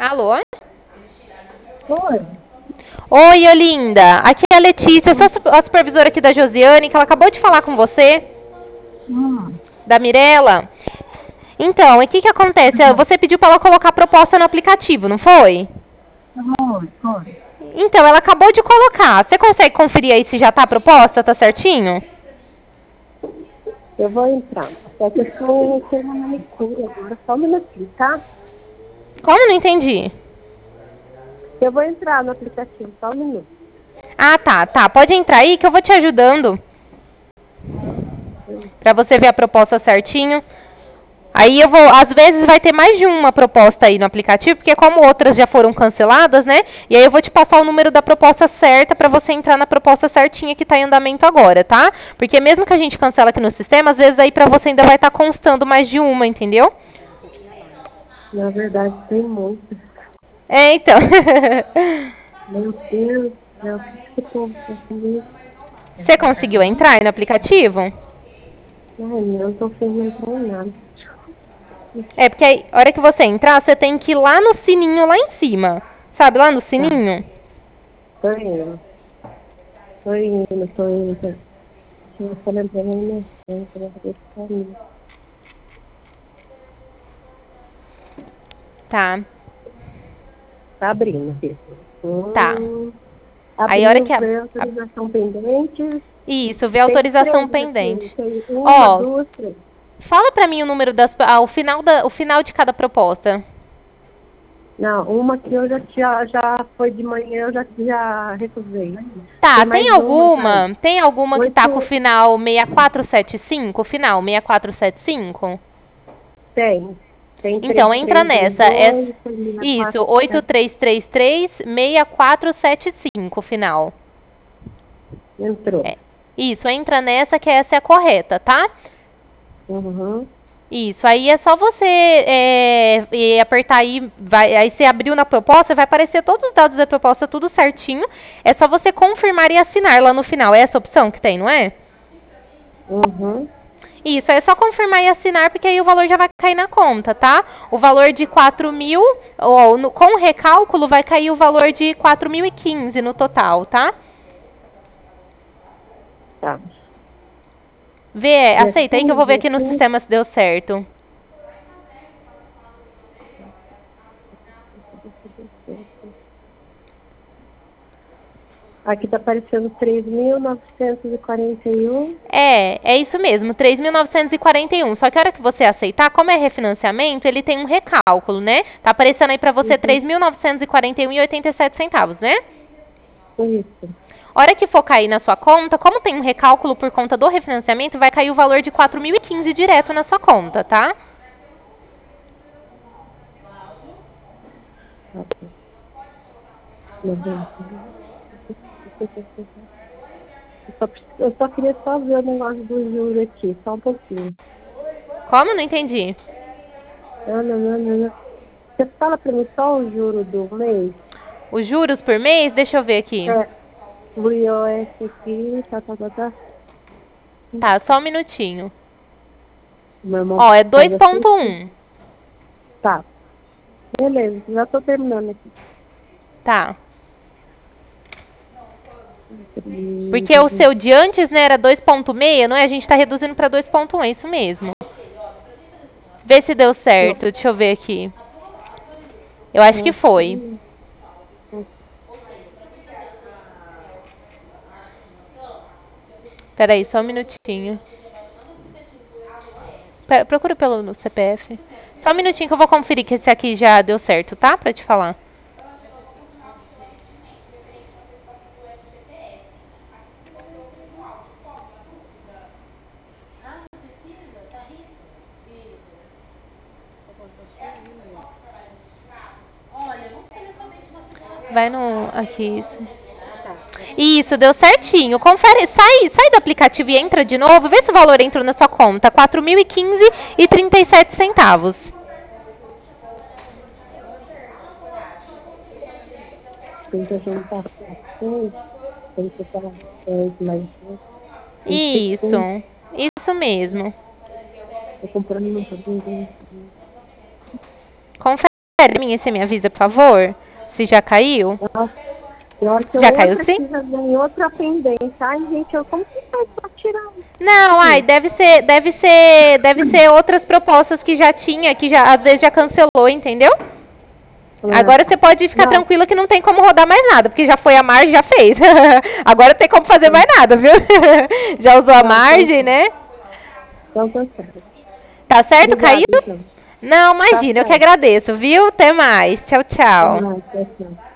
Alô? Oi. Oi, Olinda. Aqui é a Letícia, eu sou a supervisora aqui da Josiane, que ela acabou de falar com você, Hum, da Mirella. Então, o que que acontece? Você pediu para ela colocar a proposta no aplicativo, não foi? foi. Então, ela acabou de colocar. Você consegue conferir aí se já tá a proposta, tá certinho? Eu vou entrar. Só que eu estou tendo uma manicure agora. Só um minutinho, tá? Como? Não entendi. Eu vou entrar no aplicativo. Só um minuto. Ah, tá. Pode entrar aí que eu vou te ajudando para você ver a proposta certinho. Aí eu vou, às vezes vai ter mais de uma proposta aí no aplicativo, porque como outras já foram canceladas, né? E aí eu vou te passar o número da proposta certa para você entrar na proposta certinha que está em andamento agora, tá? Porque mesmo que a gente cancela aqui no sistema, às vezes aí para você ainda vai estar constando mais de uma, entendeu? Na verdade, tem muito. É, então. Meu Deus, o que eu tô fazendo? Você conseguiu entrar aí no aplicativo? Ai, não tô sem entrar em nada. É, porque aí, a hora que você entrar, você tem que ir lá no sininho lá em cima. Sabe, lá no sininho? Tô indo. Tô indo. Se eu for entrar na minha frente, eu vou ter que caminho. Tá, Tá abrindo, filho. tá. Aí a hora Abriu, que ver autorização pendente. Isso, vê Tem autorização três aqui. pendente. Tem uma, Ó, duas, três. fala pra mim o número o final de cada proposta. Não, uma que eu já foi de manhã, eu já recusei. Tá, Tem mais uma, tá? tem alguma que tá com o Oito, final 6475, final 6475? tem. Tem Então, entra nessa. 3322, tem Isso, 64, 8333-6475, final. entrou. Isso, entra nessa que essa é a correta, tá? Uhum. Isso, aí é só você apertar aí, aí você abriu na proposta, vai aparecer todos os dados da proposta, tudo certinho. É só você confirmar e assinar lá no final. É essa opção que tem, não é? Uhum. Isso, é só confirmar e assinar, porque aí o valor já vai cair na conta, tá? O valor de 4.000, com o recálculo, vai cair o valor de 4.015 no total, tá? Tá. Dia Aceita aí que eu 15, vou ver dia aqui no 15. sistema se deu certo. Aqui tá aparecendo 3.941. É isso mesmo, 3.941. Só que a hora que você aceitar, como é refinanciamento, ele tem um recálculo, né? Tá aparecendo aí pra você Uhum. 3.941,87 centavos, né? Isso. A hora que for cair na sua conta, como tem um recálculo por conta do refinanciamento, vai cair o valor de 4.015 direto na sua conta, tá? Ok. Meu Deus. Eu só queria só ver o negócio do juro aqui, só um pouquinho. Como? Não entendi. Não. Você fala pra mim só o juro do mês? Os juros por mês, deixa eu ver aqui. É, o IOS aqui, tá. Tá, só um minutinho. Meu irmão Ó, é faz assim. 2,1. Tá, beleza, já tô terminando aqui. Tá. Porque o seu de antes, né, era 2,6, não é? A gente tá reduzindo pra 2,1, é isso mesmo. Vê se deu certo, deixa eu ver aqui. Eu acho que foi. Peraí, só um minutinho. Procura pelo no CPF. Só um minutinho que eu vou conferir que esse aqui já deu certo, tá? Pra te falar. Vai no... Aqui, isso. Isso, deu certinho. Confere, sai do aplicativo e entra de novo. Vê se o valor entrou na sua conta. 4.015,37 centavos. Tem que juntar assim, tem que estar mais. Isso. Isso mesmo. Tô comprando muito. Confere minha, você me avisa, por favor? Se já caiu? Nossa, pior que Já caiu sim? já ganhei outra pendência. Ai, gente, como que faz pra tirar? Não, ai, deve ser outras propostas que já tinha, que já às vezes já cancelou, entendeu? Agora você pode ficar tranquila que não tem como rodar mais nada, porque já foi a margem, já fez. Agora não tem como fazer mais nada, viu? Já usou a margem, né? Então tá certo. Tá certo, Obrigada, caiu? então. Não, imagina, eu que agradeço, viu? Até mais. Tchau, tchau. Tchau.